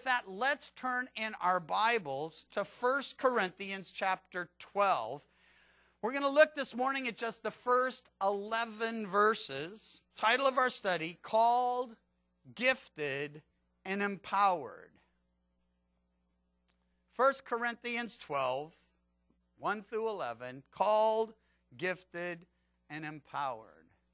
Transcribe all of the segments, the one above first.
with that, let's turn in our Bibles to 1 Corinthians chapter 12. We're going to look this morning at just the first 11 verses. Title of our study, Called, Gifted, and Empowered. 1 Corinthians 12, 1 through 11, Called, Gifted, and Empowered.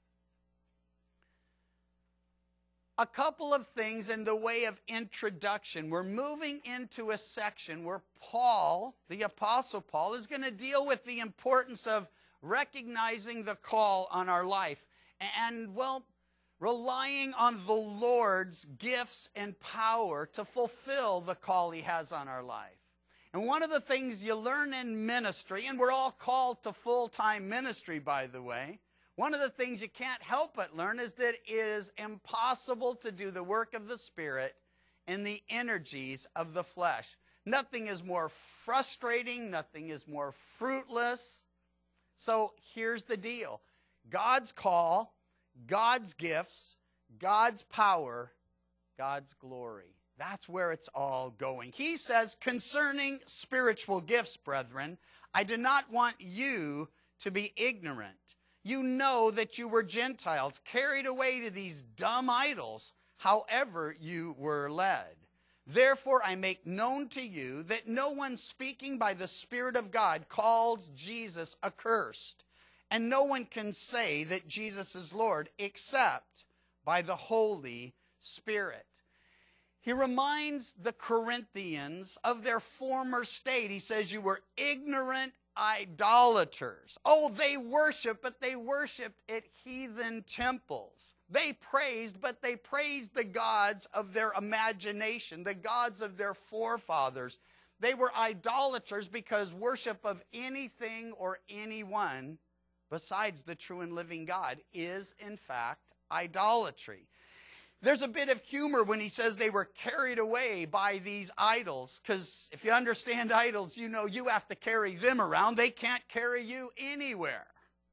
A couple of things in the way of introduction. We're moving into a section where Paul, the Apostle Paul, is going to deal with the importance of recognizing the call on our life and, well, relying on the Lord's gifts and power to fulfill the call He has on our life. And one of the things you learn in ministry, and we're all called to full-time ministry, by the way, one of the things you can't help but learn is that it is impossible to do the work of the Spirit in the energies of the flesh. Nothing is more frustrating. Nothing is more fruitless. So here's the deal. God's call, God's gifts, God's power, God's glory. That's where it's all going. He says, concerning spiritual gifts, brethren, I do not want you to be ignorant. You know that you were Gentiles, carried away to these dumb idols, however you were led. Therefore I make known to you that no one speaking by the Spirit of God calls Jesus accursed, and no one can say that Jesus is Lord except by the Holy Spirit. He reminds the Corinthians of their former state. He says, you were ignorant idolaters. Oh, they worship, but they worshiped at heathen temples. They praised, but they praised the gods of their imagination, the gods of their forefathers. They were idolaters because worship of anything or anyone besides the true and living God is, in fact, idolatry. There's a bit of humor when he says they were carried away by these idols, because if you understand idols, you know you have to carry them around. They can't carry you anywhere.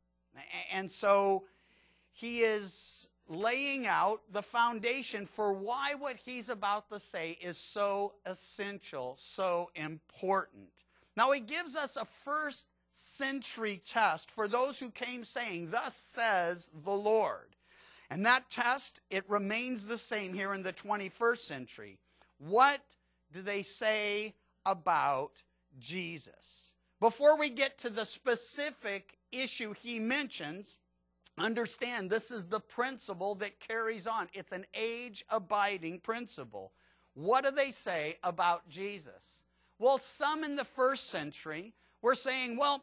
And so he is laying out the foundation for why what he's about to say is so essential, so important. Now he gives us a first century test for those who came saying, thus says the Lord. And that test, it remains the same here in the 21st century. What do they say about Jesus? Before we get to the specific issue he mentions, understand this is the principle that carries on. It's an age-abiding principle. What do they say about Jesus? Well, some in the first century were saying, well,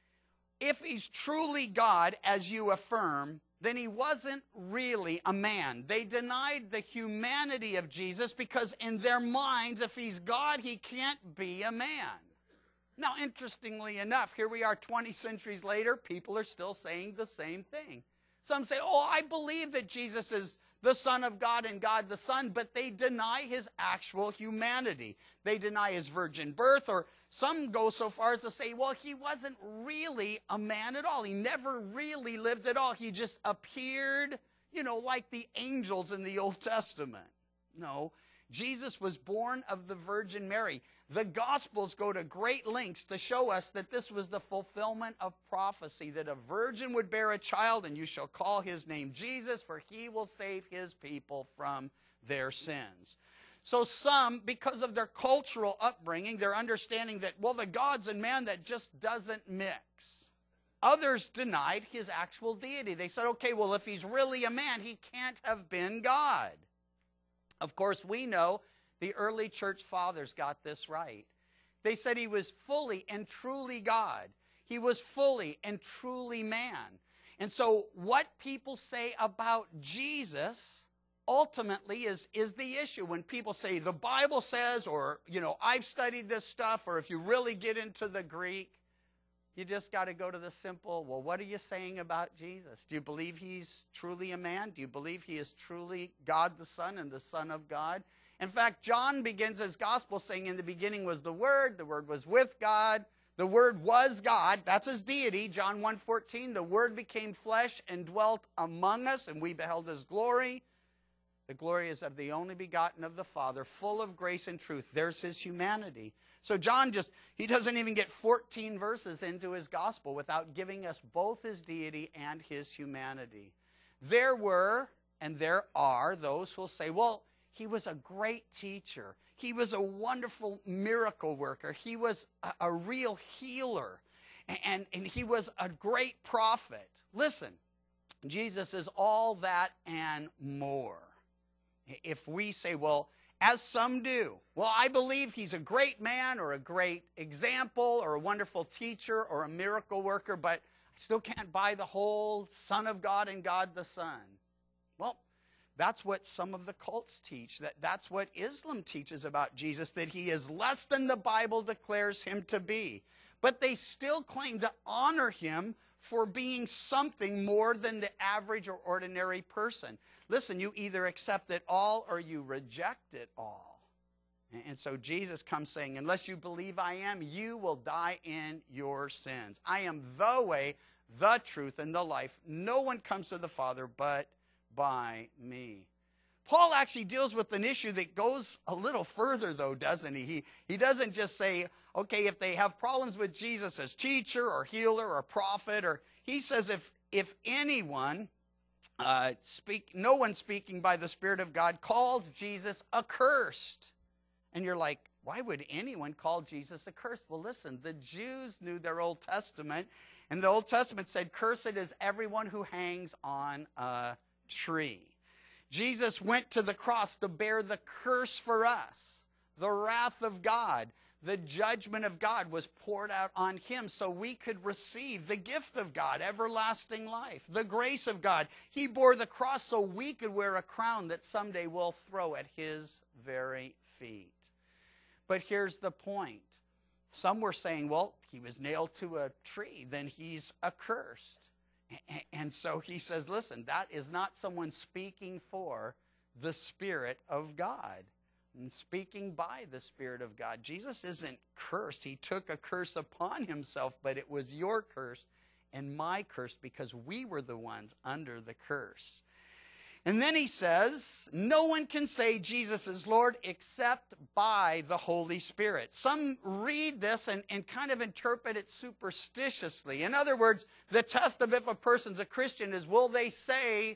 if he's truly God, as you affirm, then he wasn't really a man. They denied the humanity of Jesus because in their minds, if he's God, he can't be a man. Now, interestingly enough, here we are 20 centuries later, people are still saying the same thing. Some say, oh, I believe that Jesus is the Son of God and God the Son, but they deny his actual humanity. They deny his virgin birth, or some go so far as to say, well, he wasn't really a man at all. He never really lived at all. He just appeared, like the angels in the Old Testament. No, Jesus was born of the Virgin Mary. The Gospels go to great lengths to show us that this was the fulfillment of prophecy, that a virgin would bear a child, and you shall call his name Jesus, for he will save his people from their sins. So some, because of their cultural upbringing, their understanding that, well, the gods and man, that just doesn't mix. Others denied his actual deity. They said, okay, well, if he's really a man, he can't have been God. Of course, we know the early church fathers got this right. They said he was fully and truly God. He was fully and truly man. And so what people say about Jesus ultimately is the issue. When people say the Bible says, or, I've studied this stuff, or if you really get into the Greek, you just got to go to the simple, well, what are you saying about Jesus? Do you believe he's truly a man? Do you believe he is truly God the Son and the Son of God? In fact, John begins his gospel saying, in the beginning was the Word was with God, the Word was God, that's his deity, John 1:14, the Word became flesh and dwelt among us, and we beheld his glory, The glory is of the only begotten of the Father, full of grace and truth. There's his humanity. So John he doesn't even get 14 verses into his gospel without giving us both his deity and his humanity. There were, and there are, those who will say, well, he was a great teacher. He was a wonderful miracle worker. He was a real healer. And he was a great prophet. Listen, Jesus is all that and more. If we say, well, as some do, well, I believe he's a great man or a great example or a wonderful teacher or a miracle worker, but I still can't buy the whole Son of God and God the Son. Well, that's what some of the cults teach. That's what Islam teaches about Jesus, that he is less than the Bible declares him to be. But they still claim to honor him for being something more than the average or ordinary person. Listen, you either accept it all or you reject it all. And so Jesus comes saying, unless you believe I am, you will die in your sins. I am the way, the truth, and the life. No one comes to the Father but by me. Paul actually deals with an issue that goes a little further, though, doesn't he? He doesn't just say, okay, if they have problems with Jesus as teacher or healer or prophet, or he says if anyone, no one speaking by the Spirit of God calls Jesus accursed. And you're like, why would anyone call Jesus accursed? Well, listen, the Jews knew their Old Testament, and the Old Testament said, cursed is everyone who hangs on a tree. Jesus went to the cross to bear the curse for us. The wrath of God, the judgment of God was poured out on him so we could receive the gift of God, everlasting life, the grace of God. He bore the cross so we could wear a crown that someday we'll throw at his very feet. But here's the point. Some were saying, well, he was nailed to a tree, then he's accursed. And so he says, listen, that is not someone speaking for the Spirit of God and speaking by the Spirit of God. Jesus isn't cursed. He took a curse upon himself, but it was your curse and my curse because we were the ones under the curse. And then he says, no one can say Jesus is Lord except by the Holy Spirit. Some read this and kind of interpret it superstitiously. In other words, the test of if a person's a Christian is, will they say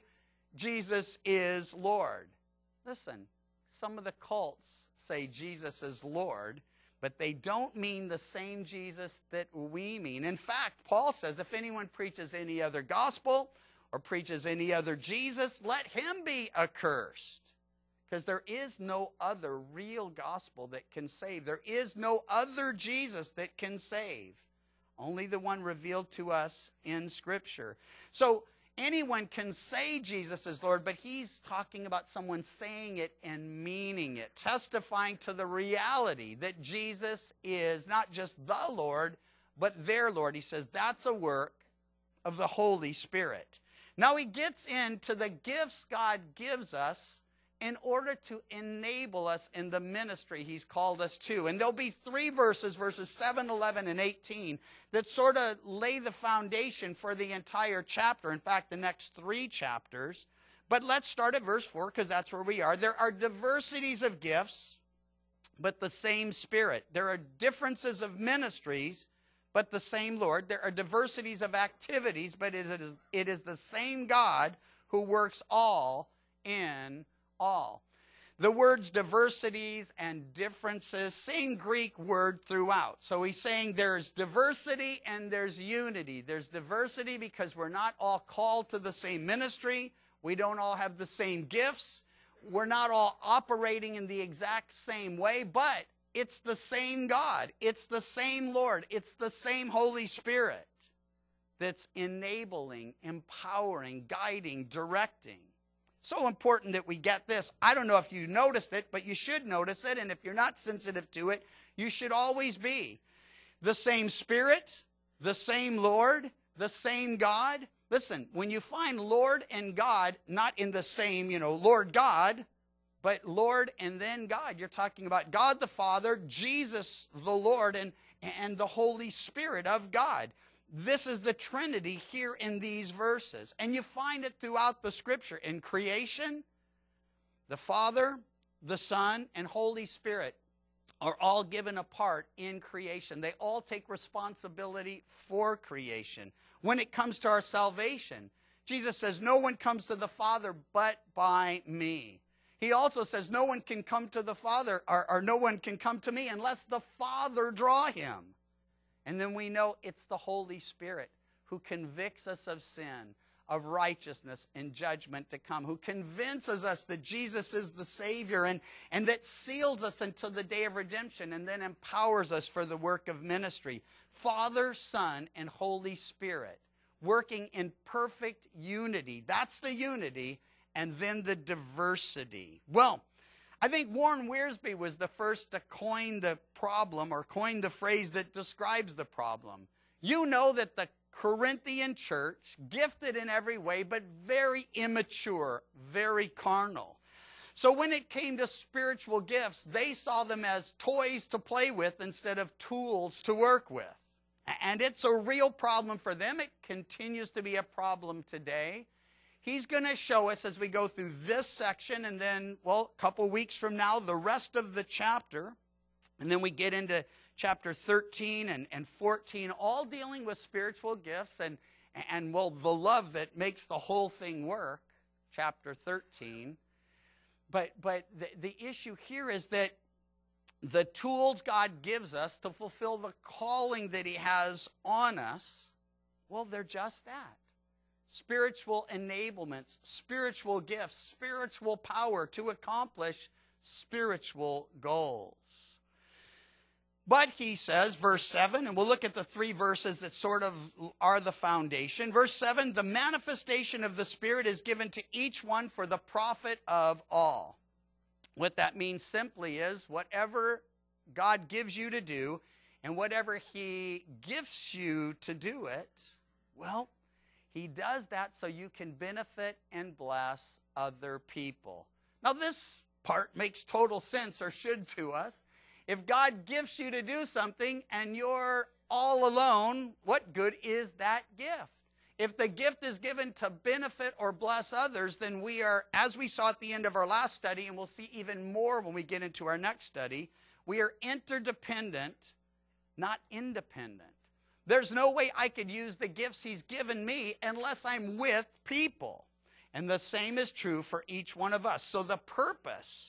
Jesus is Lord? Listen, some of the cults say Jesus is Lord, but they don't mean the same Jesus that we mean. In fact, Paul says, if anyone preaches any other gospel or preaches any other Jesus, let him be accursed. Because there is no other real gospel that can save. There is no other Jesus that can save. Only the one revealed to us in Scripture. So anyone can say Jesus is Lord, but he's talking about someone saying it and meaning it, testifying to the reality that Jesus is not just the Lord, but their Lord. He says that's a work of the Holy Spirit. Now he gets into the gifts God gives us in order to enable us in the ministry he's called us to. And there'll be 3 verses, verses 7, 11, and 18, that sort of lay the foundation for the entire chapter. In fact, the next 3 chapters. But let's start at verse 4 because that's where we are. There are diversities of gifts, but the same Spirit. There are differences of ministries, but the same Lord. There are diversities of activities, but it is the same God who works all in all. The words diversities and differences, same Greek word throughout. So he's saying there's diversity and there's unity. There's diversity because we're not all called to the same ministry. We don't all have the same gifts. We're not all operating in the exact same way, but it's the same God. It's the same Lord. It's the same Holy Spirit that's enabling, empowering, guiding, directing. So important that we get this. I don't know if you noticed it, but you should notice it. And if you're not sensitive to it, you should always be. The same Spirit, the same Lord, the same God. Listen, when you find Lord and God, not in the same, Lord God, but Lord and then God. You're talking about God the Father, Jesus the Lord, and the Holy Spirit of God. This is the Trinity here in these verses. And you find it throughout the Scripture. In creation, The Father, the Son, and Holy Spirit are all given a part in creation. They all take responsibility for creation. When it comes to our salvation, Jesus says, no one comes to the Father but by me. He also says, no one can come to the Father, or no one can come to me unless the Father draw him. And then we know it's the Holy Spirit who convicts us of sin, of righteousness and judgment to come, who convinces us that Jesus is the Savior and that seals us until the day of redemption and then empowers us for the work of ministry. Father, Son, and Holy Spirit working in perfect unity. That's the unity, and then the diversity. Well, I think Warren Wiersbe was the first to coin the problem, or coin the phrase that describes the problem. You know that the Corinthian church, gifted in every way, but very immature, very carnal. So when it came to spiritual gifts, they saw them as toys to play with instead of tools to work with. And it's a real problem for them. It continues to be a problem today. He's going to show us as we go through this section, and then, well, a couple weeks from now, the rest of the chapter. And then we get into chapter 13 and 14, all dealing with spiritual gifts and well, the love that makes the whole thing work, chapter 13. But the issue here is that the tools God gives us to fulfill the calling that he has on us, well, they're just that. Spiritual enablements, spiritual gifts, spiritual power to accomplish spiritual goals. But he says, verse 7, and we'll look at the three verses that sort of are the foundation. Verse 7, the manifestation of the Spirit is given to each one for the profit of all. What that means simply is whatever God gives you to do and whatever he gifts you to do it, well, he does that so you can benefit and bless other people. Now this part makes total sense, or should to us. If God gifts you to do something and you're all alone, what good is that gift? If the gift is given to benefit or bless others, then we are, as we saw at the end of our last study, and we'll see even more when we get into our next study, we are interdependent, not independent. There's no way I could use the gifts he's given me unless I'm with people. And the same is true for each one of us. So the purpose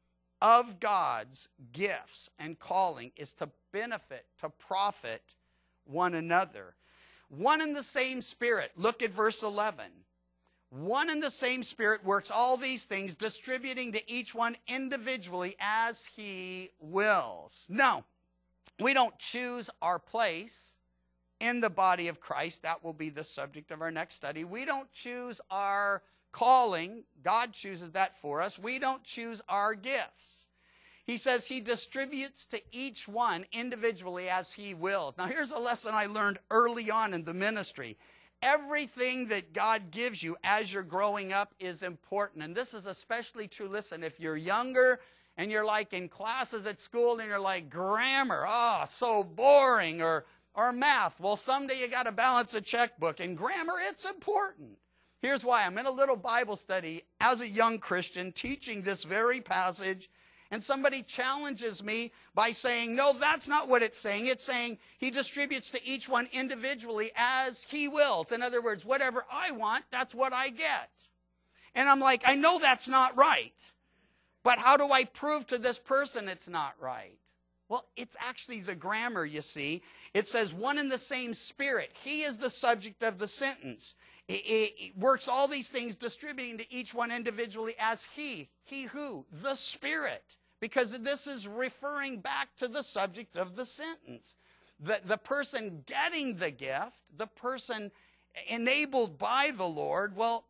of God's gifts and calling is to benefit, to profit one another. One and the same Spirit. Look at verse 11. One and the same Spirit works all these things, distributing to each one individually as he wills. Now, we don't choose our place in the body of Christ. That will be the subject of our next study. We don't choose our calling. God chooses that for us. We don't choose our gifts. He says he distributes to each one individually as he wills. Now here's a lesson I learned early on in the ministry. Everything that God gives you as you're growing up is important. And this is especially true, listen, if you're younger and you're like in classes at school and you're like, grammar, so boring, or math. Well, someday you got to balance a checkbook. And grammar, it's important. Here's why. I'm in a little Bible study as a young Christian teaching this very passage, and somebody challenges me by saying, no, that's not what it's saying. It's saying he distributes to each one individually as he wills. In other words, whatever I want, that's what I get. And I'm like, I know that's not right. But how do I prove to this person it's not right? Well, it's actually the grammar, you see. It says one and the same Spirit. He is the subject of the sentence. It works all these things, distributing to each one individually as he who? The Spirit. Because this is referring back to the subject of the sentence. The person getting the gift, the person enabled by the Lord, well,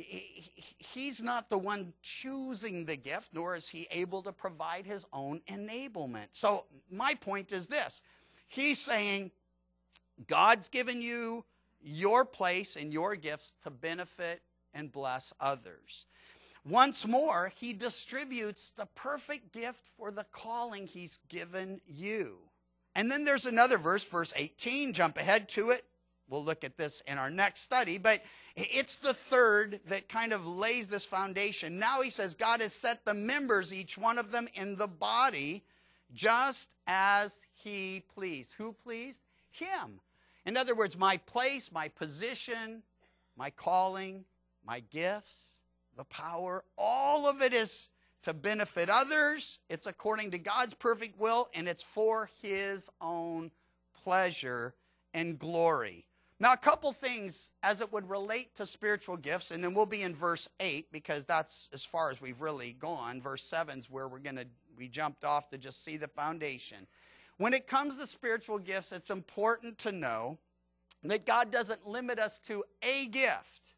he's not the one choosing the gift, nor is he able to provide his own enablement. So my point is this. He's saying God's given you your place and your gifts to benefit and bless others. Once more, he distributes the perfect gift for the calling he's given you. And then there's another verse, verse 18, jump ahead to it. we'll look at this in our next study, but it's the third that kind of lays this foundation. Now he says God has set the members, each one of them, in the body just as he pleased. Who pleased? Him. In other words, my place, my position, my calling, my gifts, the power, all of it is to benefit others. It's according to God's perfect will, and it's for his own pleasure and glory. Now, a couple things as it would relate to spiritual gifts, and then we'll be in verse 8 because that's as far as we've really gone. Verse 7 is where we jumped off to just see the foundation. When it comes to spiritual gifts, it's important to know that God doesn't limit us to a gift.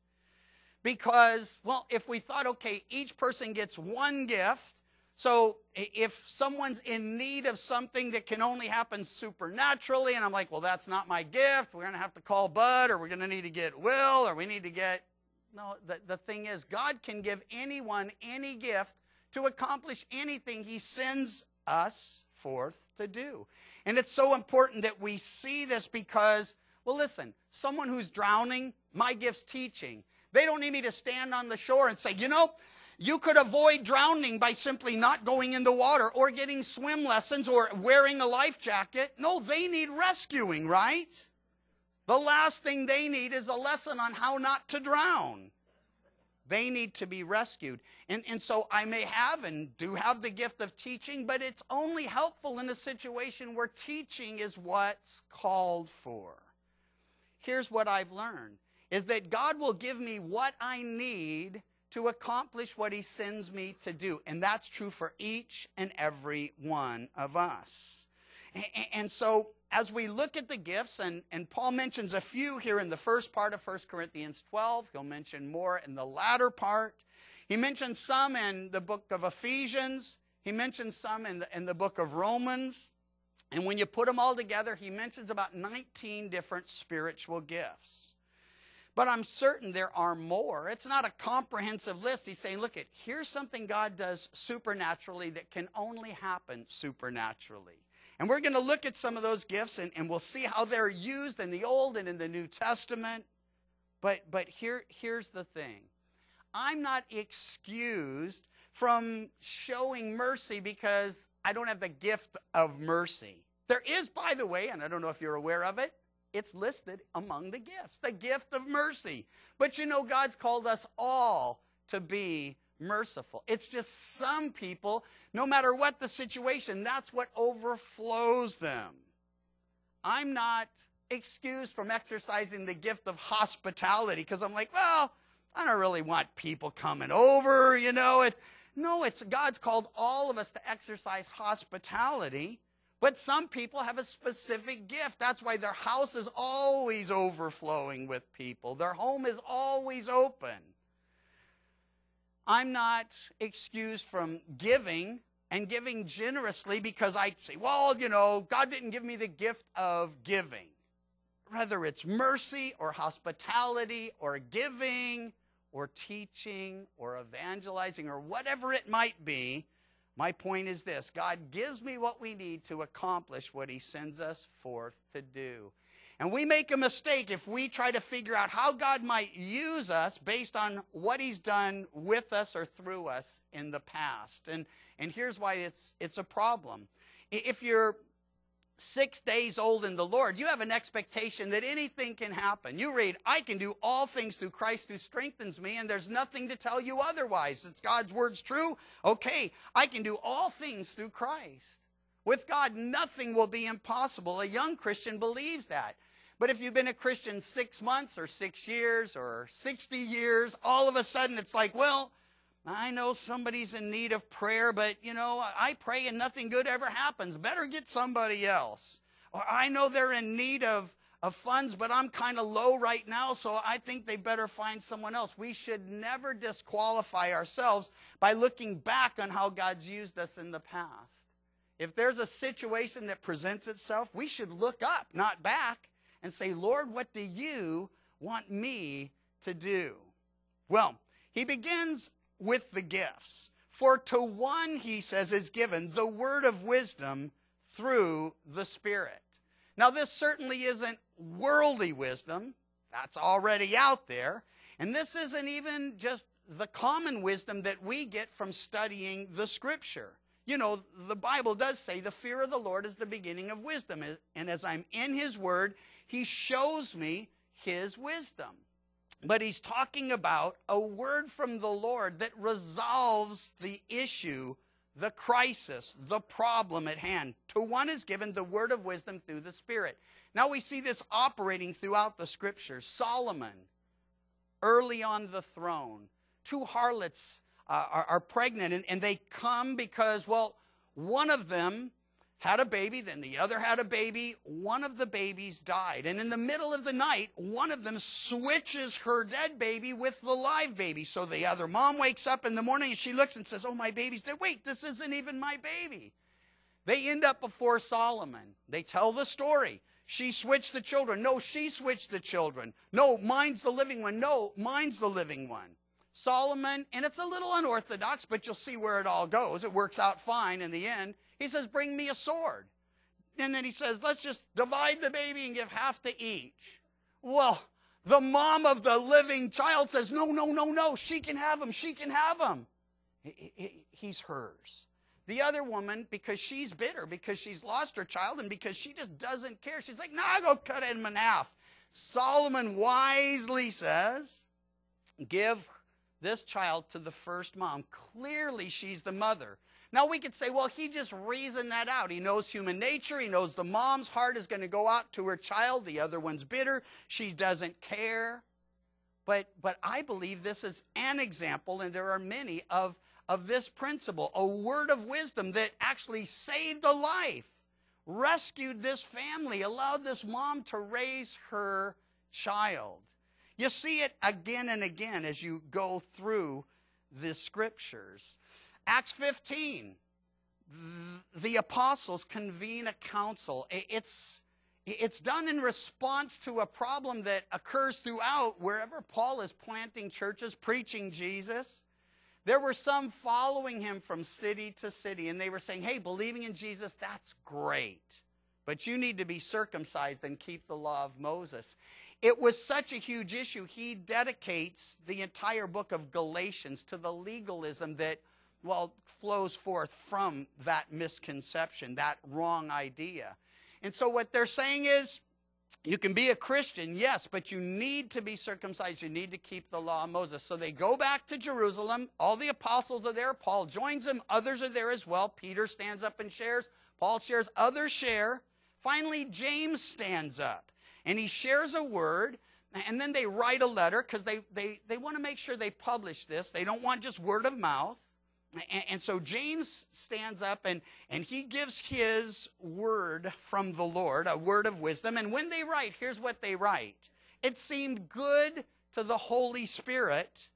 Because, well, if we thought, okay, each person gets one gift, so if someone's in need of something that can only happen supernaturally, and I'm like, well, that's not my gift, we're going to have to call Bud, or we're going to need to get Will, or we need to get... No, the thing is, God can give anyone any gift to accomplish anything he sends us forth to do. And it's so important that we see this because, well, listen, someone who's drowning, my gift's teaching. They don't need me to stand on the shore and say, you know, you could avoid drowning by simply not going in the water or getting swim lessons or wearing a life jacket. No, they need rescuing, right? The last thing they need is a lesson on how not to drown. They need to be rescued. And so I may have and do have the gift of teaching, but it's only helpful in a situation where teaching is what's called for. Here's what I've learned, is that God will give me what I need to accomplish what he sends me to do. And that's true for each and every one of us. And so as we look at the gifts, and Paul mentions a few here in the first part of 1 Corinthians 12. He'll mention more in the latter part. He mentions some in the book of Ephesians. He mentions some in the book of Romans. And when you put them all together, he mentions about 19 different spiritual gifts. But I'm certain there are more. It's not a comprehensive list. He's saying, look, here's something God does supernaturally that can only happen supernaturally. And we're going to look at some of those gifts, and we'll see how they're used in the Old and in the New Testament. But here's the thing. I'm not excused from showing mercy because I don't have the gift of mercy. There is, by the way, and I don't know if you're aware of it, it's listed among the gifts, the gift of mercy. But you know, God's called us all to be merciful. It's just some people, no matter what the situation, that's what overflows them. I'm not excused from exercising the gift of hospitality because I'm like, well, I don't really want people coming over, you know. It's God's called all of us to exercise hospitality. But some people have a specific gift. That's why their house is always overflowing with people. Their home is always open. I'm not excused from giving and giving generously because I say, well, you know, God didn't give me the gift of giving. Whether it's mercy or hospitality or giving or teaching or evangelizing or whatever it might be, my point is this: God gives me what we need to accomplish what he sends us forth to do. And we make a mistake if we try to figure out how God might use us based on what he's done with us or through us in the past. And here's why it's a problem. If you're 6 days old in the Lord, you have an expectation that anything can happen. You read, I can do all things through Christ who strengthens me, and there's nothing to tell you otherwise. It's God's word's true. Okay, I can do all things through Christ. With God, nothing will be impossible. A young Christian believes that. But if you've been a Christian 6 months or 6 years or 60 years, all of a sudden it's like, well, I know somebody's in need of prayer, but, you know, I pray and nothing good ever happens. Better get somebody else. Or I know they're in need of funds, but I'm kind of low right now, so I think they better find someone else. We should never disqualify ourselves by looking back on how God's used us in the past. If there's a situation that presents itself, we should look up, not back, and say, Lord, what do you want me to do? Well, he begins with the gifts. For to one, he says, is given the word of wisdom through the Spirit. Now, this certainly isn't worldly wisdom. That's already out there. And this isn't even just the common wisdom that we get from studying the Scripture. You know, the Bible does say the fear of the Lord is the beginning of wisdom. And as I'm in His Word, He shows me His wisdom. But He's talking about a word from the Lord that resolves the issue, the crisis, the problem at hand. To one is given the word of wisdom through the Spirit. Now we see this operating throughout the Scriptures. Solomon, early on the throne, two harlots are pregnant, and they come because, well, one of them had a baby, then the other had a baby. One of the babies died. And in the middle of the night, one of them switches her dead baby with the live baby. So the other mom wakes up in the morning and she looks and says, oh, my baby's dead. Wait, this isn't even my baby. They end up before Solomon. They tell the story. She switched the children. No, she switched the children. No, mine's the living one. No, mine's the living one. Solomon, and it's a little unorthodox, but you'll see where it all goes. It works out fine in the end. He says, bring me a sword. And then he says, let's just divide the baby and give half to each. Well, the mom of the living child says, no, no, no, no, she can have him, she can have him. He's hers. The other woman, because she's bitter, because she's lost her child, and because she just doesn't care, she's like, nah, go cut him in half. Solomon wisely says, give this child to the first mom. Clearly, she's the mother. Now, we could say, well, he just reasoned that out. He knows human nature. He knows the mom's heart is going to go out to her child. The other one's bitter. She doesn't care. But I believe this is an example, and there are many, of this principle, a word of wisdom that actually saved a life, rescued this family, allowed this mom to raise her child. You see it again and again as you go through the Scriptures. Acts 15, the apostles convene a council. It's done in response to a problem that occurs throughout wherever Paul is planting churches, preaching Jesus. There were some following him from city to city, and they were saying, hey, believing in Jesus, that's great, but you need to be circumcised and keep the law of Moses. It was such a huge issue, he dedicates the entire book of Galatians to the legalism that, well, flows forth from that misconception, that wrong idea. And so what they're saying is, you can be a Christian, yes, but you need to be circumcised. You need to keep the law of Moses. So they go back to Jerusalem. All the apostles are there. Paul joins them. Others are there as well. Peter stands up and shares. Paul shares. Others share. Finally, James stands up, and he shares a word, and then they write a letter because they want to make sure they publish this. They don't want just word of mouth. And so James stands up and he gives his word from the Lord, a word of wisdom. And when they write, here's what they write. It seemed good to the Holy Spirit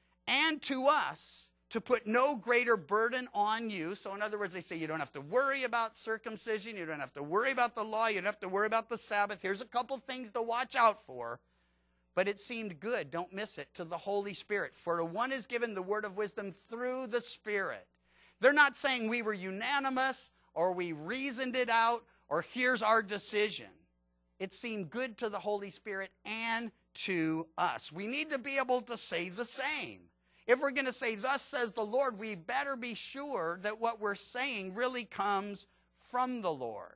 and to us to put no greater burden on you. So in other words, they say you don't have to worry about circumcision. You don't have to worry about the law. You don't have to worry about the Sabbath. Here's a couple things to watch out for. But it seemed good, don't miss it, to the Holy Spirit. For to one is given the word of wisdom through the Spirit. They're not saying we were unanimous or we reasoned it out or here's our decision. It seemed good to the Holy Spirit and to us. We need to be able to say the same. If we're going to say, thus says the Lord, we better be sure that what we're saying really comes from the Lord.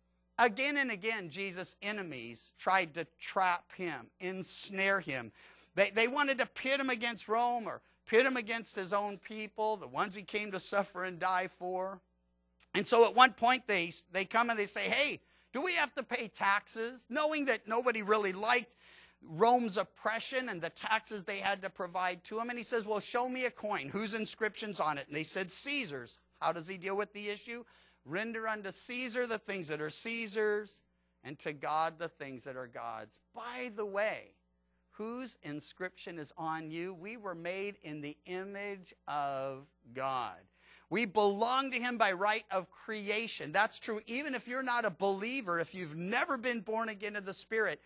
Again and again, Jesus' enemies tried to trap him, ensnare him. They wanted to pit him against Rome or pit him against his own people, the ones he came to suffer and die for. And so at one point, they come and they say, hey, do we have to pay taxes? Knowing that nobody really liked Rome's oppression and the taxes they had to provide to him. And he says, well, show me a coin. Whose inscription's on it? And they said, Caesar's. How does he deal with the issue? Render unto Caesar the things that are Caesar's, and to God the things that are God's. By the way, whose inscription is on you? We were made in the image of God. We belong to him by right of creation. That's true even if you're not a believer, if you've never been born again of the Spirit.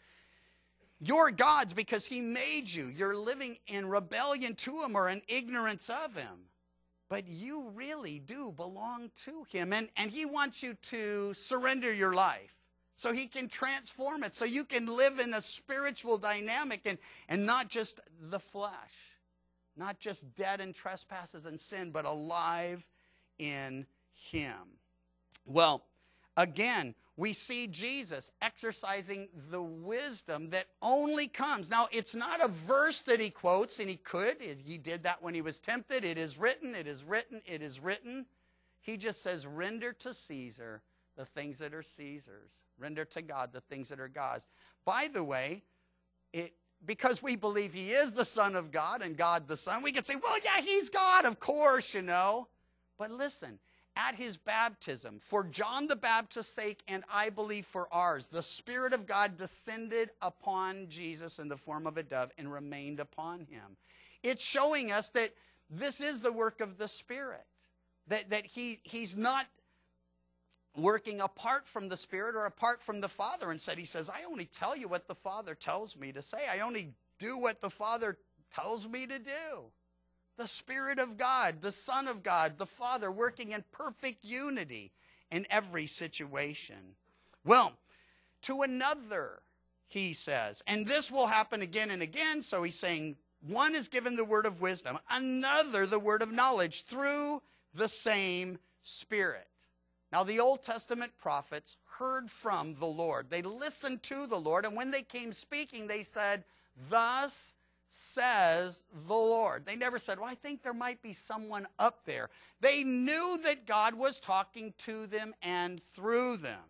You're God's because he made you. You're living in rebellion to him or in ignorance of him. But you really do belong to him. And he wants you to surrender your life. so he can transform it, so you can live in a spiritual dynamic and not just the flesh, not just dead in trespasses and sin, but alive in him. Well, again, we see Jesus exercising the wisdom that only comes. Now, it's not a verse that he quotes, and he could. He did that when he was tempted. It is written, it is written, it is written. He just says, render to Caesar the things that are Caesar's. Render to God the things that are God's. By the way, because we believe he is the Son of God and God the Son, we can say, well, yeah, he's God, of course, you know. But listen, at his baptism, for John the Baptist's sake, and I believe for ours, the Spirit of God descended upon Jesus in the form of a dove and remained upon him. It's showing us that this is the work of the Spirit, that he's not working apart from the Spirit or apart from the Father. Instead, he says, I only tell you what the Father tells me to say. I only do what the Father tells me to do. The Spirit of God, the Son of God, the Father, working in perfect unity in every situation. Well, to another, he says, and this will happen again and again, so he's saying, one is given the word of wisdom, another the word of knowledge through the same Spirit. Now, the Old Testament prophets heard from the Lord. They listened to the Lord, and when they came speaking, they said, thus says the Lord. They never said, well, I think there might be someone up there. They knew that God was talking to them and through them.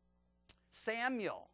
Samuel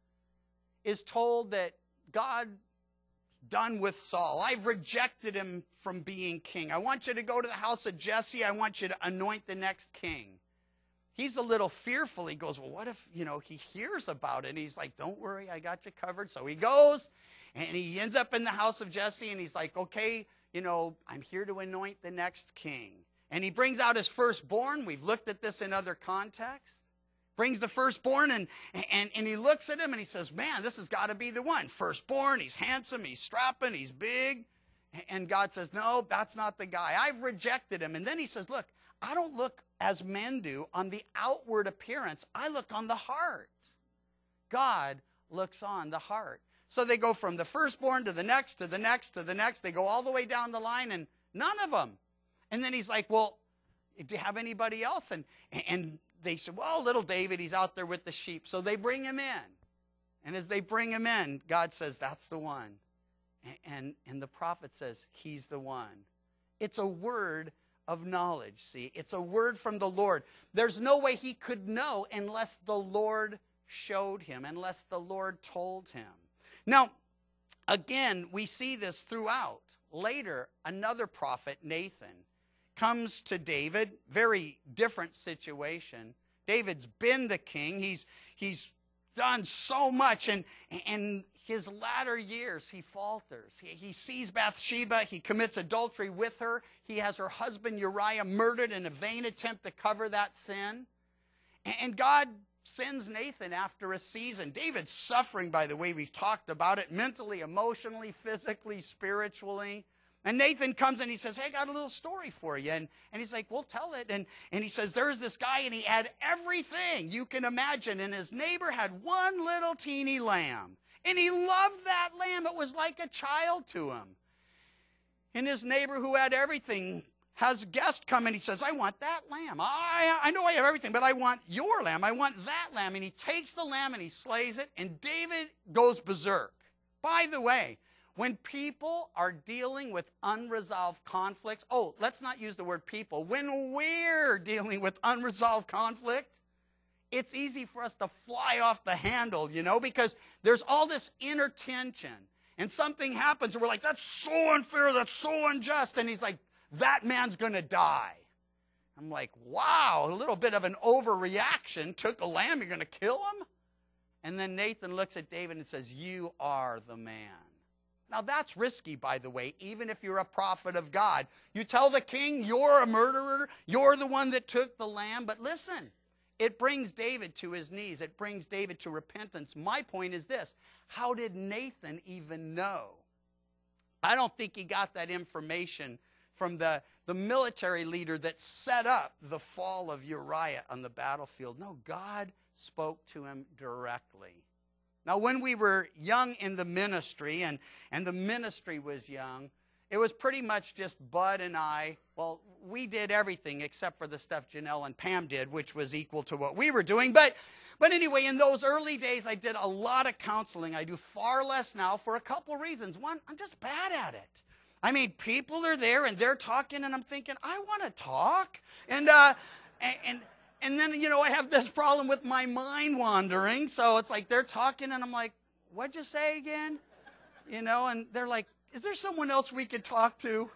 is told that God's done with Saul. I've rejected him from being king. I want you to go to the house of Jesse. I want you to anoint the next king. He's a little fearful. He goes, well, what if, he hears about it? And he's like, don't worry, I got you covered. So he goes, and he ends up in the house of Jesse, and he's like, okay, I'm here to anoint the next king. And he brings out his firstborn. We've looked at this in other contexts. Brings the firstborn, and he looks at him, and he says, man, this has got to be the one. Firstborn, he's handsome, he's strapping, he's big. And God says, no, that's not the guy. I've rejected him. And then he says, look, I don't look as men do on the outward appearance. I look on the heart. God looks on the heart. So they go from the firstborn to the next, to the next, to the next. They go all the way down the line, and none of them. And then he's like, well, do you have anybody else? And they said, well, little David, he's out there with the sheep. So they bring him in. And as they bring him in, God says, that's the one. And the prophet says, he's the one. It's a word of knowledge, see. It's a word from the Lord. There's no way he could know unless the Lord showed him, unless the Lord told him. Now, again, we see this throughout. Later, another prophet, Nathan, comes to David, very different situation. David's been the king. He's done so much, and his latter years, he falters. He sees Bathsheba. He commits adultery with her. He has her husband Uriah murdered in a vain attempt to cover that sin. And God sends Nathan after a season. David's suffering, by the way. We've talked about it mentally, emotionally, physically, spiritually. And Nathan comes and he says, hey, I got a little story for you. And he's like, well, tell it. And he says, there's this guy, and he had everything you can imagine. And his neighbor had one little teeny lamb. And he loved that lamb. It was like a child to him. And his neighbor, who had everything, has a guest come, and he says, I want that lamb. I know I have everything, but I want your lamb. I want that lamb. And he takes the lamb and he slays it, and David goes berserk. By the way, when people are dealing with unresolved conflicts, let's not use the word people. When we're dealing with unresolved conflict, it's easy for us to fly off the handle, because there's all this inner tension. And something happens, and we're like, that's so unfair, that's so unjust. And he's like, that man's going to die. I'm like, wow, a little bit of an overreaction. Took a lamb, you're going to kill him? And then Nathan looks at David and says, you are the man. Now, that's risky, by the way, even if you're a prophet of God. You tell the king you're a murderer, you're the one that took the lamb. But listen, it brings David to his knees. It brings David to repentance. My point is this: how did Nathan even know? I don't think he got that information from the military leader that set up the fall of Uriah on the battlefield. No, God spoke to him directly. Now, when we were young in the ministry, and the ministry was young, it was pretty much just Bud and I. Well, we did everything except for the stuff Janelle and Pam did, which was equal to what we were doing. But anyway, in those early days, I did a lot of counseling. I do far less now for a couple reasons. One, I'm just bad at it. I mean, people are there and they're talking, and I'm thinking, I want to talk. And then, you know, I have this problem with my mind wandering. So it's like they're talking, and I'm like, what'd you say again? You know, and they're like, is there someone else we could talk to?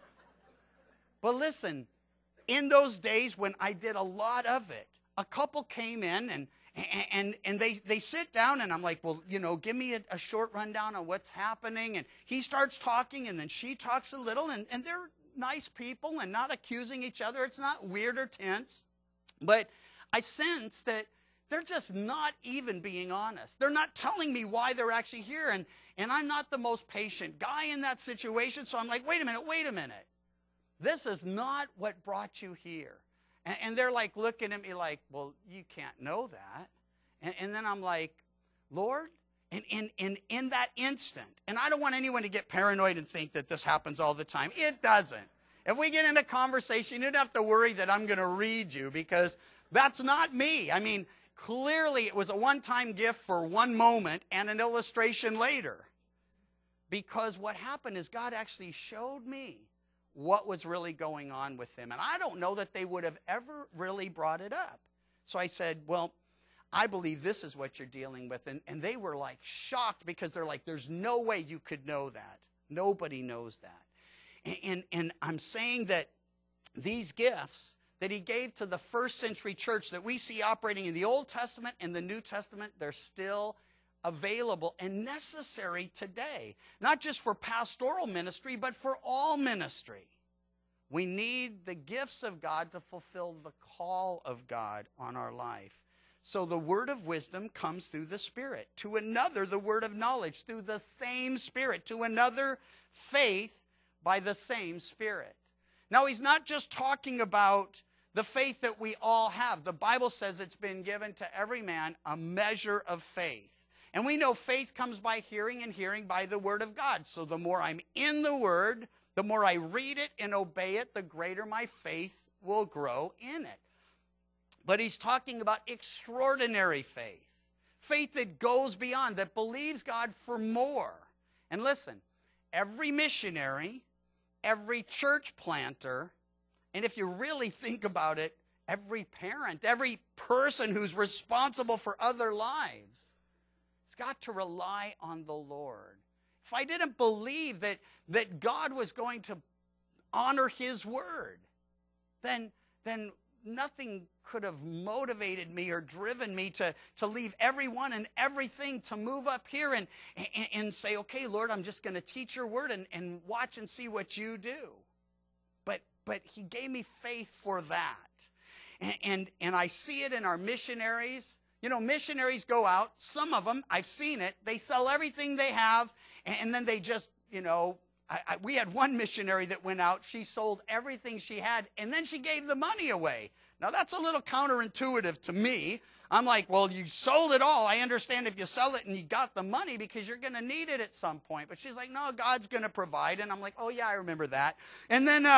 But listen, in those days when I did a lot of it, a couple came in and they sit down, and I'm like, well, you know, give me a short rundown on what's happening. And he starts talking, and then she talks a little, and they're nice people and not accusing each other. It's not weird or tense. But I sense that they're just not even being honest. They're not telling me why they're actually here. And I'm not the most patient guy in that situation. So I'm like, wait a minute. This is not what brought you here. And they're like looking at me like, well, you can't know that. And then I'm like, Lord, and in that instant, and I don't want anyone to get paranoid and think that this happens all the time. It doesn't. If we get in a conversation, you don't have to worry that I'm going to read you, because that's not me. I mean, clearly it was a one-time gift for one moment and an illustration later. Because what happened is God actually showed me what was really going on with them. And I don't know that they would have ever really brought it up. So I said, well, I believe this is what you're dealing with. And they were like shocked, because they're like, there's no way you could know that. Nobody knows that. And I'm saying that these gifts that he gave to the first century church that we see operating in the Old Testament and the New Testament, they're still available and necessary today. Not just for pastoral ministry, but for all ministry. We need the gifts of God to fulfill the call of God on our life. So the word of wisdom comes through the Spirit. To another, the word of knowledge through the same Spirit. To another, faith by the same Spirit. Now, he's not just talking about the faith that we all have. The Bible says it's been given to every man a measure of faith. And we know faith comes by hearing, and hearing by the word of God. So the more I'm in the word, the more I read it and obey it, the greater my faith will grow in it. But he's talking about extraordinary faith. Faith that goes beyond, that believes God for more. And listen, every missionary, every church planter, and if you really think about it, every parent, every person who's responsible for other lives, has got to rely on the Lord. If I didn't believe that God was going to honor his word, then nothing could have motivated me or driven me to leave everyone and everything to move up here and say, okay, Lord, I'm just going to teach your word and watch and see what you do. But he gave me faith for that. And I see it in our missionaries. You know, missionaries go out, some of them, I've seen it, they sell everything they have, and then they just, you know, we had one missionary that went out, she sold everything she had, and then she gave the money away. Now, that's a little counterintuitive to me. I'm like, well, you sold it all. I understand if you sell it and you got the money because you're going to need it at some point. But she's like, no, God's going to provide. And I'm like, oh, yeah, I remember that. And then,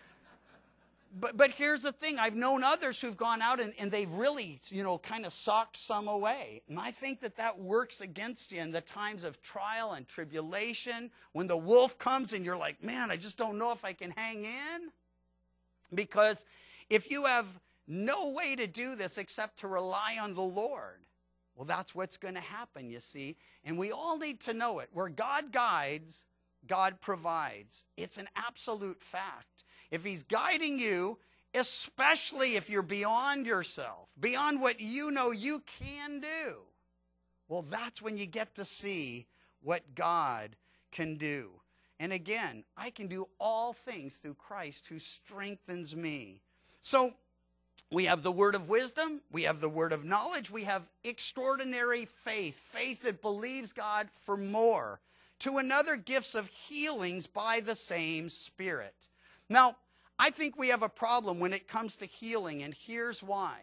but here's the thing. I've known others who've gone out and they've really, you know, kind of socked some away. And I think that works against you in the times of trial and tribulation, when the wolf comes and you're like, man, I just don't know if I can hang in. Because if you have no way to do this except to rely on the Lord, well, that's what's going to happen, you see. And we all need to know it. Where God guides, God provides. It's an absolute fact. If he's guiding you, especially if you're beyond yourself, beyond what you know you can do, well, that's when you get to see what God can do. And again, I can do all things through Christ who strengthens me. So we have the word of wisdom, we have the word of knowledge, we have extraordinary faith, faith that believes God for more. To another, gifts of healings by the same Spirit. Now, I think we have a problem when it comes to healing, and here's why.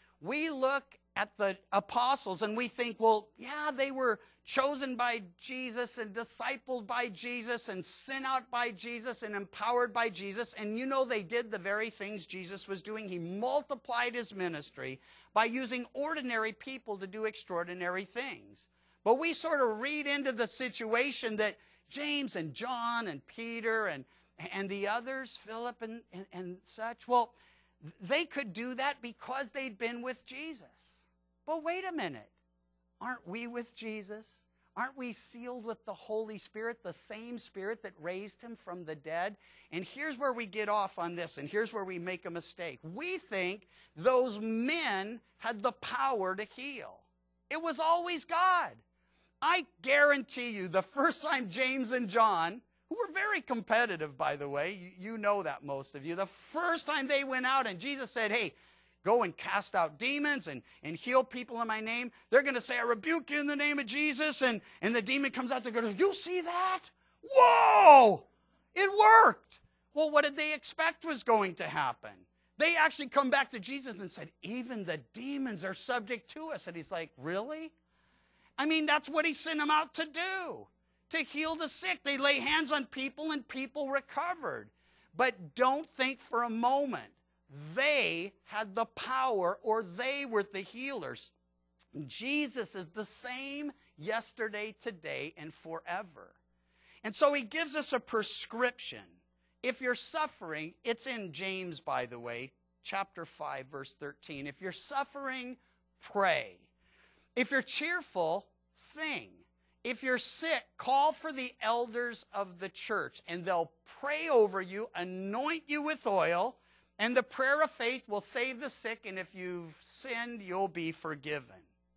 We look at the apostles and we think, well, yeah, they were chosen by Jesus and discipled by Jesus and sent out by Jesus and empowered by Jesus. And you know, they did the very things Jesus was doing. He multiplied his ministry by using ordinary people to do extraordinary things. But we sort of read into the situation that James and John and Peter and the others, Philip and such, well, they could do that because they'd been with Jesus. But wait a minute. Aren't we with Jesus? Aren't we sealed with the Holy Spirit, the same Spirit that raised him from the dead? And here's where we get off on this, and here's where we make a mistake. We think those men had the power to heal. It was always God. I guarantee you, the first time James and John, who were very competitive, by the way, you know that, most of you, the first time they went out and Jesus said, hey, go and cast out demons and heal people in my name, they're going to say, I rebuke you in the name of Jesus, and the demon comes out, they're going to, you see that? Whoa! It worked! Well, what did they expect was going to happen? They actually come back to Jesus and said, even the demons are subject to us. And he's like, really? I mean, that's what he sent them out to do, to heal the sick. They lay hands on people and people recovered. But don't think for a moment they had the power or they were the healers. Jesus is the same yesterday, today, and forever. And so he gives us a prescription. If you're suffering, it's in James, by the way, chapter 5, verse 13. If you're suffering, pray. If you're cheerful, sing. If you're sick, call for the elders of the church, and they'll pray over you, anoint you with oil, and the prayer of faith will save the sick, and if you've sinned, you'll be forgiven.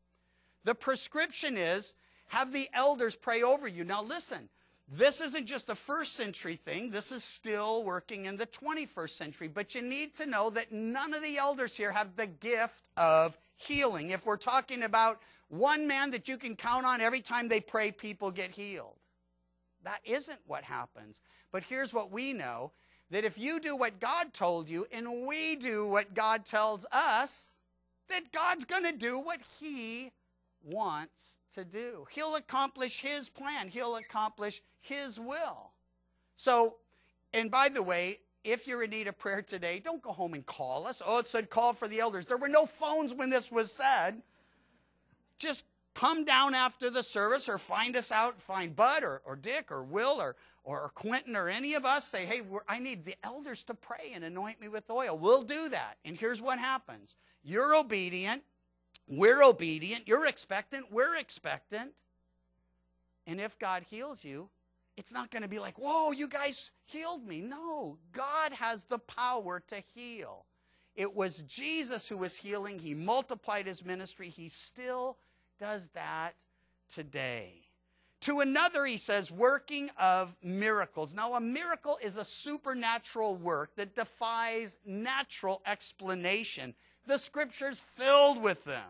The prescription is, have the elders pray over you. Now listen, this isn't just a first century thing. This is still working in the 21st century. But you need to know that none of the elders here have the gift of healing. If we're talking about one man that you can count on every time they pray, people get healed. That isn't what happens. But here's what we know, that if you do what God told you and we do what God tells us, that God's going to do what he wants to do. He'll accomplish his plan. He'll accomplish his will. So, and by the way, if you're in need of prayer today, don't go home and call us. Oh, it said call for the elders. There were no phones when this was said. Just come down after the service or find us out, find Bud or Dick or Will or Quentin or any of us. Say, hey, I need the elders to pray and anoint me with oil. We'll do that. And here's what happens. You're obedient. We're obedient. You're expectant. We're expectant. And if God heals you, it's not going to be like, whoa, you guys healed me. No, God has the power to heal. It was Jesus who was healing. He multiplied his ministry. He still does that today. To another, he says, working of miracles. Now, a miracle is a supernatural work that defies natural explanation. The scripture's filled with them.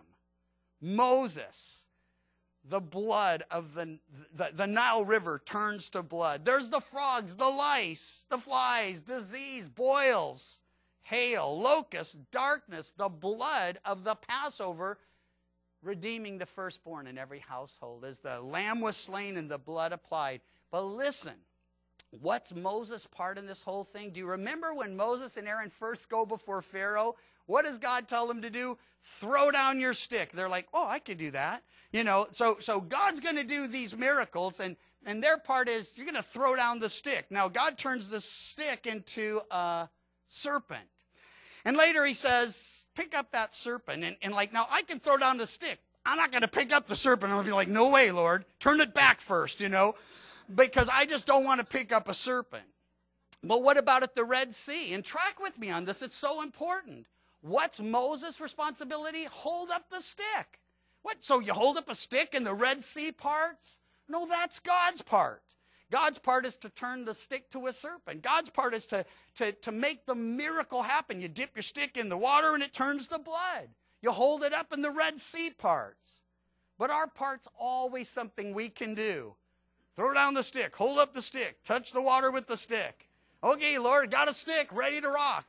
Moses, the blood of the Nile River turns to blood. There's the frogs, the lice, the flies, disease, boils, hail, locusts, darkness, the blood of the Passover, redeeming the firstborn in every household as the lamb was slain and the blood applied. But listen, what's Moses' part in this whole thing? Do you remember when Moses and Aaron first go before Pharaoh? What does God tell them to do? Throw down your stick. They're like, oh, I could do that. You know, so God's going to do these miracles, and their part is you're going to throw down the stick. Now, God turns the stick into a serpent. And later he says, pick up that serpent. And like, now I can throw down the stick. I'm not going to pick up the serpent. I'm going to be like, no way, Lord. Turn it back first, you know, because I just don't want to pick up a serpent. But what about at the Red Sea? And track with me on this. It's so important. What's Moses' responsibility? Hold up the stick. What? So you hold up a stick and the Red Sea parts? No, that's God's part. God's part is to turn the stick to a serpent. God's part is to make the miracle happen. You dip your stick in the water and it turns to blood. You hold it up and the Red Sea parts. But our part's always something we can do. Throw down the stick, hold up the stick, touch the water with the stick. Okay, Lord, got a stick, ready to rock.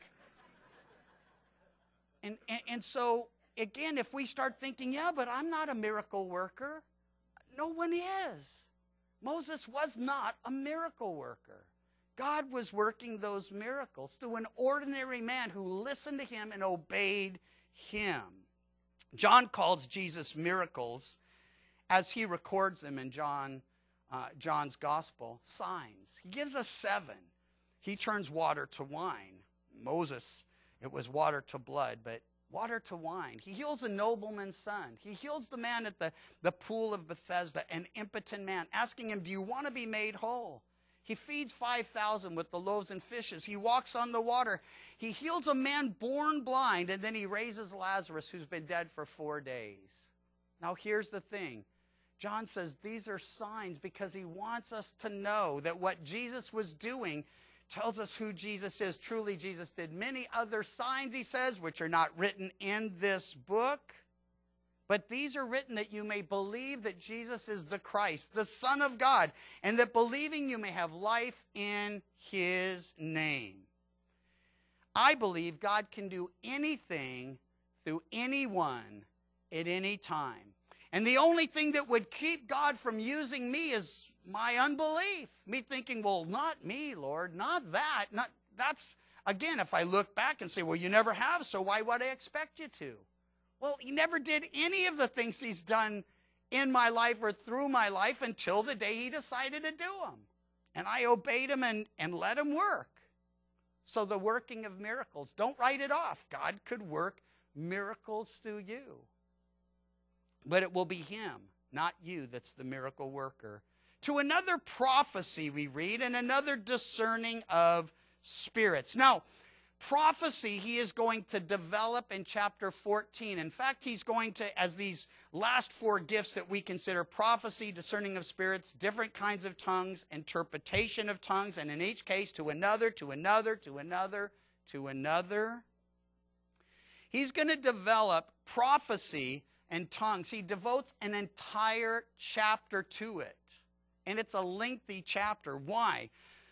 And so, again, if we start thinking, yeah, but I'm not a miracle worker, no one is. Moses was not a miracle worker. God was working those miracles through an ordinary man who listened to him and obeyed him. John calls Jesus miracles, as he records them in John's gospel, signs. He gives us 7. He turns water to wine. Moses, it was water to blood, but water to wine. He heals a nobleman's son. He heals the man at the pool of Bethesda, an impotent man, asking him, do you want to be made whole? He feeds 5,000 with the loaves and fishes. He walks on the water. He heals a man born blind, and then he raises Lazarus, who's been dead for 4 days. Now here's the thing. John says these are signs because he wants us to know that what Jesus was doing tells us who Jesus is. Truly, Jesus did many other signs, he says, which are not written in this book. But these are written that you may believe that Jesus is the Christ, the Son of God, and that believing you may have life in his name. I believe God can do anything through anyone at any time. And the only thing that would keep God from using me is my unbelief. Me thinking, well, not me, Lord, not that. That's, again, if I look back and say, well, you never have, so why would I expect you to? Well, he never did any of the things he's done in my life or through my life until the day he decided to do them. And I obeyed him and let him work. So the working of miracles, don't write it off. God could work miracles through you. But it will be him, not you, that's the miracle worker. To another prophecy we read, and another discerning of spirits. Now, prophecy he is going to develop in chapter 14. In fact, he's going to, as these last 4 gifts that we consider, prophecy, discerning of spirits, different kinds of tongues, interpretation of tongues, and in each case to another, to another, to another, to another. He's going to develop prophecy and tongues. He devotes an entire chapter to it. And it's a lengthy chapter. Why?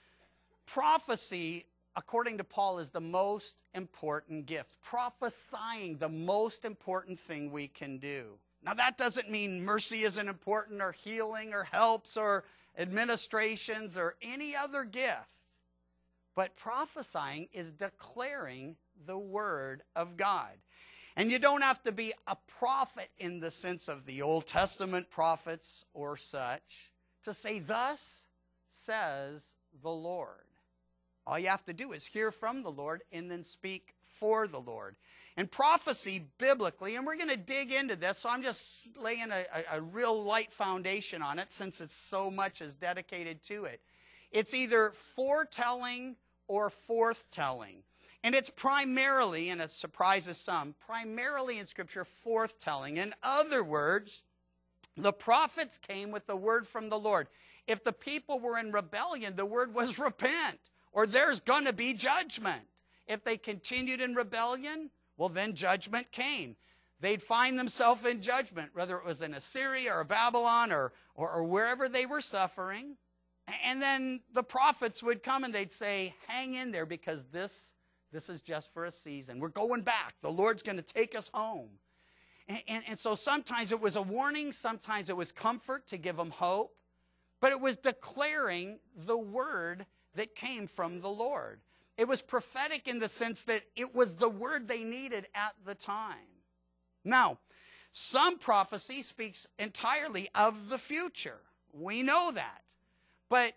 Prophecy, according to Paul, is the most important gift. Prophesying, the most important thing we can do. Now, that doesn't mean mercy isn't important, or healing, or helps, or administrations, or any other gift. But prophesying is declaring the word of God. And you don't have to be a prophet in the sense of the Old Testament prophets or such to say, thus says the Lord. All you have to do is hear from the Lord and then speak for the Lord. And prophecy biblically, and we're going to dig into this, so I'm just laying a real light foundation on it since it's so much is dedicated to it. It's either foretelling or forthtelling. And it's primarily, and it surprises some, primarily in Scripture, forthtelling. In other words, the prophets came with the word from the Lord. If the people were in rebellion, the word was repent, or there's going to be judgment. If they continued in rebellion, well, then judgment came. They'd find themselves in judgment, whether it was in Assyria or Babylon or wherever they were suffering. And then the prophets would come and they'd say, hang in there because this is just for a season. We're going back. The Lord's going to take us home. And so sometimes it was a warning. Sometimes it was comfort to give them hope. But it was declaring the word that came from the Lord. It was prophetic in the sense that it was the word they needed at the time. Now, some prophecy speaks entirely of the future. We know that. But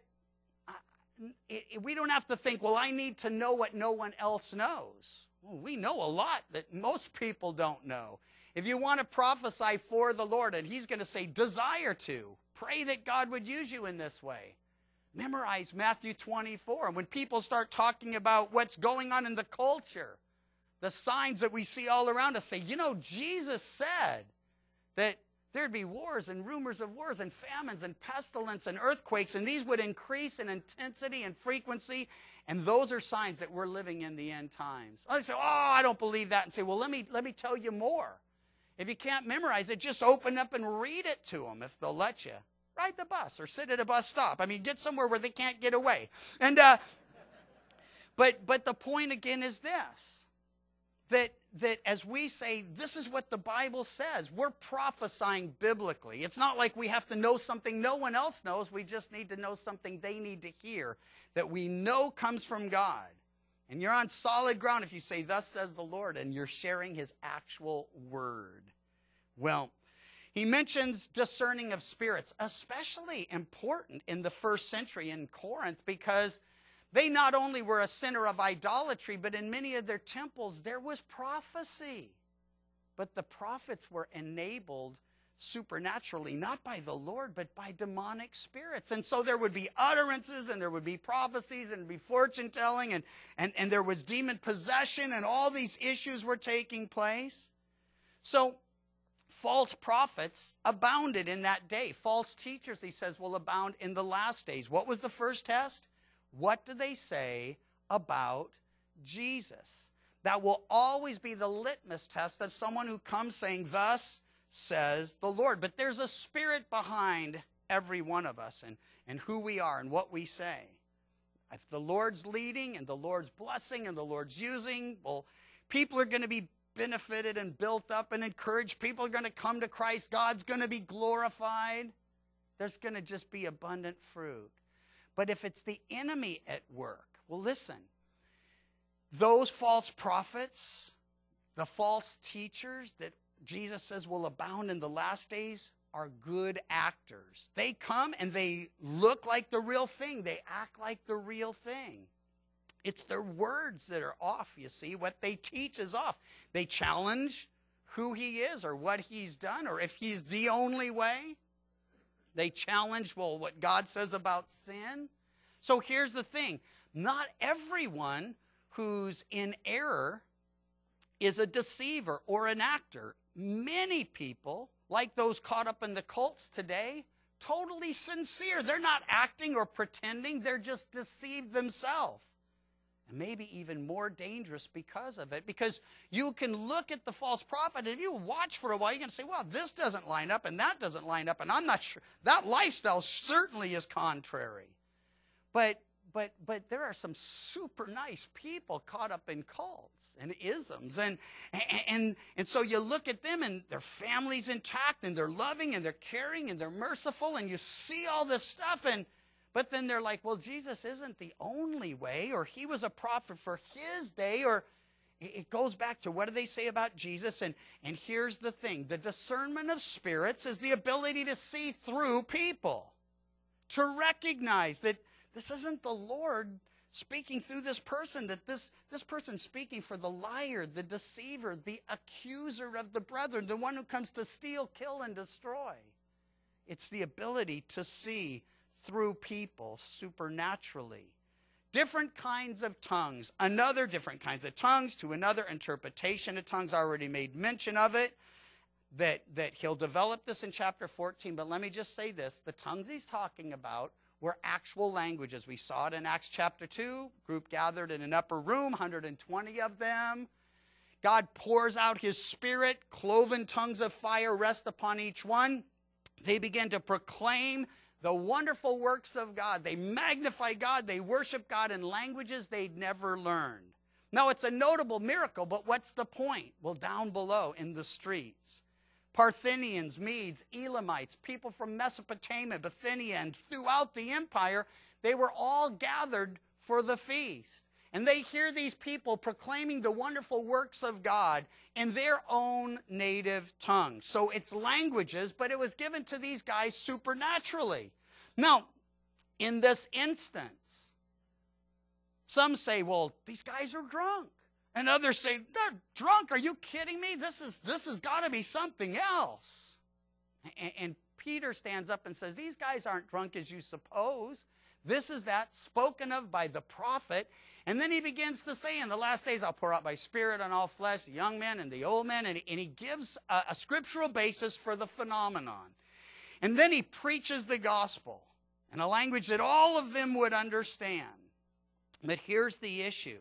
we don't have to think, well, I need to know what no one else knows. Well, we know a lot that most people don't know. If you want to prophesy for the Lord, and he's going to say, desire to, pray that God would use you in this way. Memorize Matthew 24. And when people start talking about what's going on in the culture, the signs that we see all around us, say, you know, Jesus said that there'd be wars and rumors of wars and famines and pestilence and earthquakes, and these would increase in intensity and frequency, and those are signs that we're living in the end times. I say, oh, I don't believe that, and say, well, let me tell you more. If you can't memorize it, just open up and read it to them if they'll let you. Ride the bus or sit at a bus stop. I mean, get somewhere where they can't get away. And But the point again is this, that as we say, this is what the Bible says, we're prophesying biblically. It's not like we have to know something no one else knows. We just need to know something they need to hear that we know comes from God. And you're on solid ground if you say, thus says the Lord, and you're sharing his actual word. Well, he mentions discerning of spirits, especially important in the first century in Corinth, because they not only were a center of idolatry, but in many of their temples there was prophecy. But the prophets were enabled supernaturally, not by the Lord, but by demonic spirits. And so there would be utterances, and there would be prophecies, and there would be fortune telling, and there was demon possession, and all these issues were taking place. So false prophets abounded in that day. False teachers, he says, will abound in the last days. What was the first test? What do they say about Jesus? That will always be the litmus test of someone who comes saying, thus says the Lord. But there's a spirit behind every one of us and who we are and what we say. If the Lord's leading and the Lord's blessing and the Lord's using, well, people are going to be benefited and built up and encouraged. People are going to come to Christ. God's going to be glorified. There's going to just be abundant fruit. But if it's the enemy at work, well, listen, those false prophets, the false teachers that Jesus says will abound in the last days are good actors. They come and they look like the real thing. They act like the real thing. It's their words that are off, you see. What they teach is off. They challenge who he is or what he's done or if he's the only way. They challenge, well, what God says about sin. So here's the thing. Not everyone who's in error is a deceiver or an actor. Many people, like those caught up in the cults today, totally sincere. They're not acting or pretending. They're just deceived themselves. And maybe even more dangerous because of it. Because you can look at the false prophet, and if you watch for a while, you're going to say, well, this doesn't line up, and that doesn't line up, and I'm not sure. That lifestyle certainly is contrary. But there are some super nice people caught up in cults and isms. And so you look at them, and their family's intact, and they're loving, and they're caring, and they're merciful, and you see all this stuff, but then they're like, well, Jesus isn't the only way, or he was a prophet for his day, or it goes back to what do they say about Jesus? And here's the thing. The discernment of spirits is the ability to see through people, to recognize that this isn't the Lord speaking through this person, that this person's speaking for the liar, the deceiver, the accuser of the brethren, the one who comes to steal, kill, and destroy. It's the ability to see through people supernaturally. Different kinds of tongues, another different kinds of tongues to another interpretation of tongues. I already made mention of it, that he'll develop this in chapter 14. But let me just say this. The tongues he's talking about were actual languages. We saw it in Acts chapter 2. Group gathered in an upper room, 120 of them. God pours out his spirit. Cloven tongues of fire rest upon each one. They begin to proclaim the wonderful works of God. They magnify God. They worship God in languages they'd never learned. Now, it's a notable miracle, but what's the point? Well, down below in the streets, Parthians, Medes, Elamites, people from Mesopotamia, Bithynia, and throughout the empire, they were all gathered for the feast. And they hear these people proclaiming the wonderful works of God in their own native tongue. So it's languages, but it was given to these guys supernaturally. Now, in this instance, some say, well, these guys are drunk. And others say, they're drunk. Are you kidding me? This has got to be something else. And Peter stands up and says, these guys aren't drunk as you suppose. This is that spoken of by the prophet. And then he begins to say, in the last days, I'll pour out my spirit on all flesh, the young men and the old men. And he gives a scriptural basis for the phenomenon. And then he preaches the gospel in a language that all of them would understand. But here's the issue.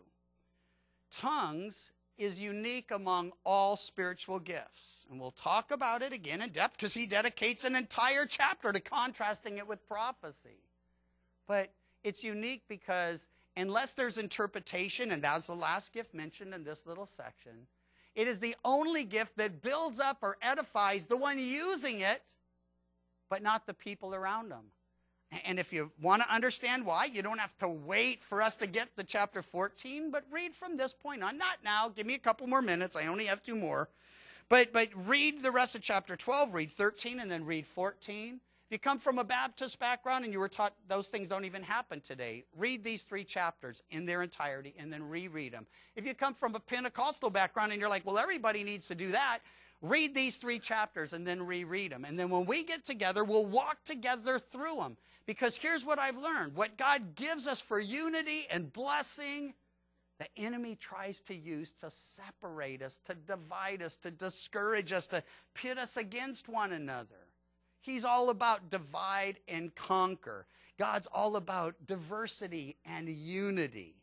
Tongues is unique among all spiritual gifts. And we'll talk about it again in depth because he dedicates an entire chapter to contrasting it with prophecy. But it's unique because unless there's interpretation, and that's the last gift mentioned in this little section, it is the only gift that builds up or edifies the one using it, but not the people around them. And if you want to understand why, you don't have to wait for us to get to chapter 14, but read from this point on. Not now. Give me a couple more minutes. I only have 2 more. But read the rest of chapter 12, read 13, and then read 14. If you come from a Baptist background and you were taught those things don't even happen today, read these 3 chapters in their entirety and then reread them. If you come from a Pentecostal background and you're like, well, everybody needs to do that, read these 3 chapters and then reread them. And then when we get together, we'll walk together through them. Because here's what I've learned. What God gives us for unity and blessing, the enemy tries to use to separate us, to divide us, to discourage us, to pit us against one another. He's all about divide and conquer. God's all about diversity and unity.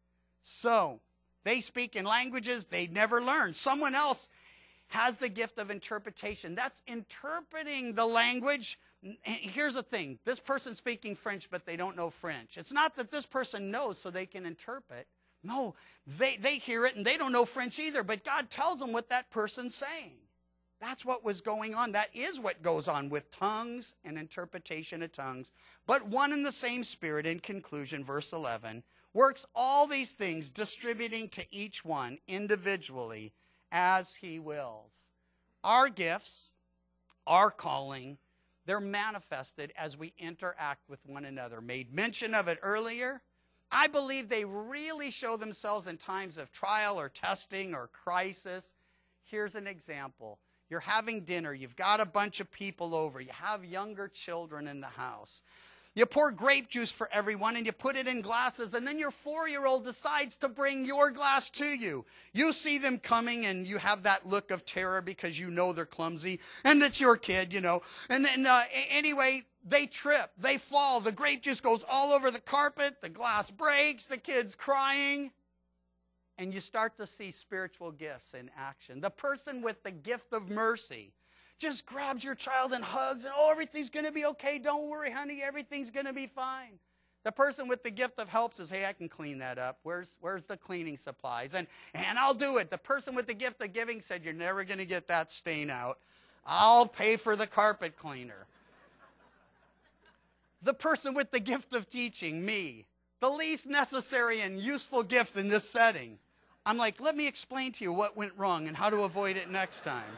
So, they speak in languages they never learned. Someone else has the gift of interpretation. That's interpreting the language. Here's the thing. This person's speaking French, but they don't know French. It's not that this person knows so they can interpret. No, they hear it and they don't know French either, but God tells them what that person's saying. That's what was going on. That is what goes on with tongues and interpretation of tongues. But one and the same Spirit, in conclusion, verse 11, works all these things, distributing to each one individually as he wills. Our gifts, our calling, they're manifested as we interact with one another. Made mention of it earlier. I believe they really show themselves in times of trial or testing or crisis. Here's an example. You're having dinner. You've got a bunch of people over. You have younger children in the house. You pour grape juice for everyone and you put it in glasses, and then your 4-year-old decides to bring your glass to you. You see them coming and you have that look of terror because you know they're clumsy and it's your kid, you know. And then anyway, they trip, they fall, the grape juice goes all over the carpet, the glass breaks, the kid's crying. And you start to see spiritual gifts in action. The person with the gift of mercy just grabs your child and hugs, and oh, everything's going to be okay. Don't worry, honey, everything's going to be fine. The person with the gift of help says, hey, I can clean that up. Where's the cleaning supplies? And I'll do it. The person with the gift of giving said, you're never going to get that stain out. I'll pay for the carpet cleaner. The person with the gift of teaching, me, the least necessary and useful gift in this setting. I'm like, let me explain to you what went wrong and how to avoid it next time.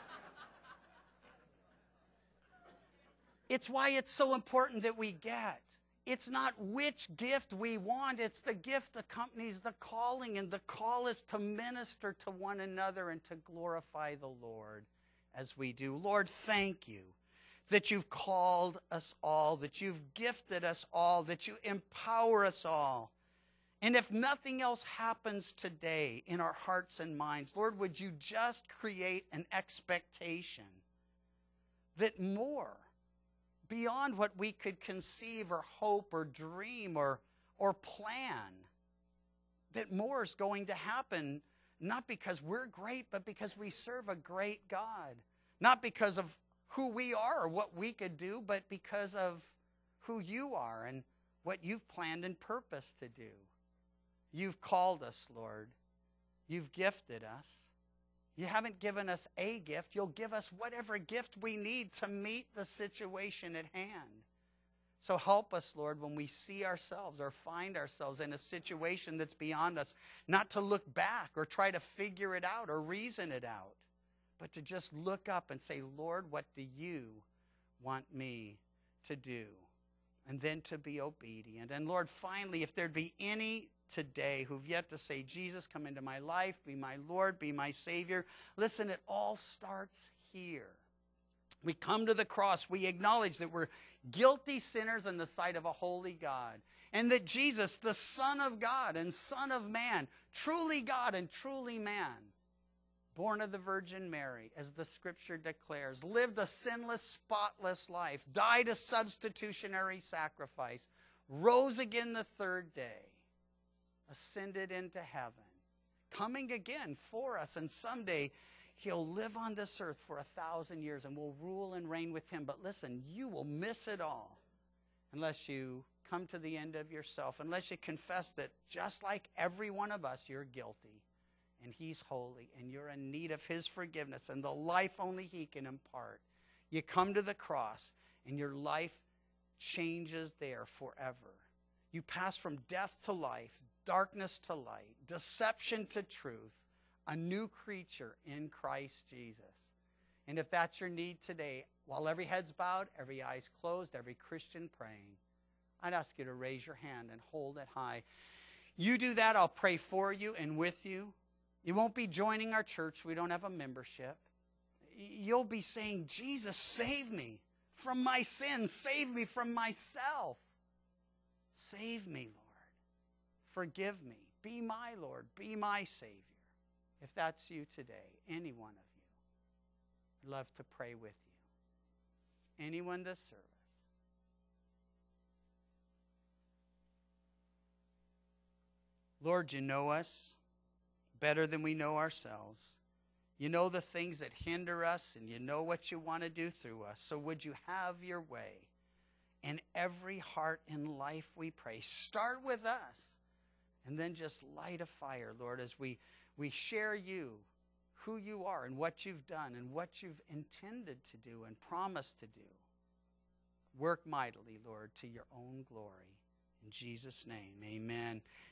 It's why it's so important that we get. It's not which gift we want. It's the gift that accompanies the calling. And the call is to minister to one another and to glorify the Lord as we do. Lord, thank you that you've called us all, that you've gifted us all, that you empower us all. And if nothing else happens today in our hearts and minds, Lord, would you just create an expectation that more, beyond what we could conceive or hope or dream or plan, that more is going to happen, not because we're great, but because we serve a great God. Not because of who we are or what we could do, but because of who you are and what you've planned and purposed to do. You've called us, Lord. You've gifted us. You haven't given us a gift. You'll give us whatever gift we need to meet the situation at hand. So help us, Lord, when we see ourselves or find ourselves in a situation that's beyond us, not to look back or try to figure it out or reason it out, but to just look up and say, Lord, what do you want me to do? And then to be obedient. And Lord, finally, if there'd be any today who've yet to say, Jesus, come into my life, be my Lord, be my Savior. Listen, it all starts here. We come to the cross. We acknowledge that we're guilty sinners in the sight of a holy God. And that Jesus, the Son of God and Son of Man, truly God and truly man, born of the Virgin Mary, as the Scripture declares, lived a sinless, spotless life, died a substitutionary sacrifice, rose again the 3rd day, ascended into heaven, coming again for us, and someday he'll live on this earth for 1,000 years and we'll rule and reign with him. But listen, you will miss it all unless you come to the end of yourself, unless you confess that just like every one of us, you're guilty and he's holy and you're in need of his forgiveness and the life only he can impart. You come to the cross and your life changes there forever. You pass from death to life, darkness to light, deception to truth, a new creature in Christ Jesus. And if that's your need today, while every head's bowed, every eye's closed, every Christian praying, I'd ask you to raise your hand and hold it high. You do that, I'll pray for you and with you. You won't be joining our church. We don't have a membership. You'll be saying, Jesus, save me from my sins. Save me from myself. Save me, Lord. Forgive me. Be my Lord. Be my Savior. If that's you today, any one of you, I'd love to pray with you. Anyone this service. Lord, you know us better than we know ourselves. You know the things that hinder us, and you know what you want to do through us. So would you have your way in every heart in life, we pray. Start with us, and then just light a fire, Lord, as we share you, who you are, and what you've done, and what you've intended to do and promised to do. Work mightily, Lord, to your own glory. In Jesus' name, amen.